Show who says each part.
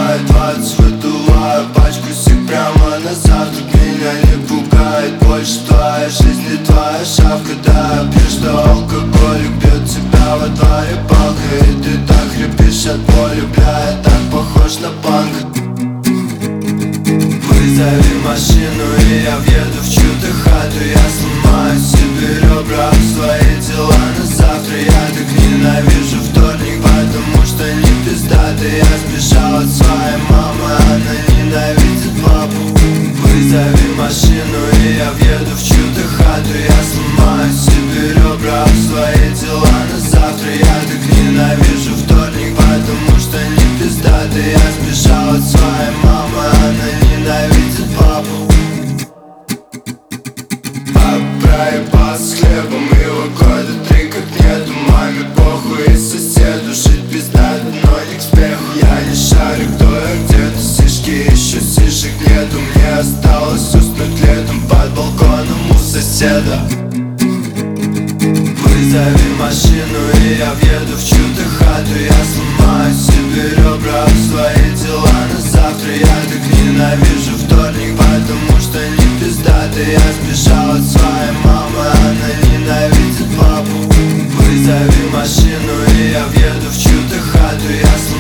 Speaker 1: снимаю 20, выдуваю пачку сик прямо на завтрак. Меня не пугает больше твоя жизнь и твоя шавка. Да, я пью, что алкоголик бьет тебя во дворе палкой. И ты так хрипишь от боли, бля, я так похож на панк. Вызови машину, и я въеду в чью-то хату. Я сломаю себе ребра в свои дела на завтра. Я так ненавижу вторник, потому что не пиздатый. Я сбежал от своей мамы, она ненавидит папу. Вызови машину, и я въеду в чью-то хату. Я сломаю себе ребра в свои дела на завтра. Я так ненавижу вторник, потому что не пиздатый. Я сбежал от своей мамы, она ненавидит папу. Проебался с хлебом его года 3 как нету. Маме похуй и соседу, жить пиздато, но не к спеху. Я не шарю, кто я где-то, сишки еще сишек нету. Мне осталось уснуть летом под балконом у соседа. Вызови машину, и я въеду в чью-то хату. Я сломаю себе ребра в свои дела на завтра. Я так ненавижу вторник, потому что не пиздатый. Я сбежал от своей мамы, она ненавидит папу. Вызови машину, и я въеду в чью-то хату. Я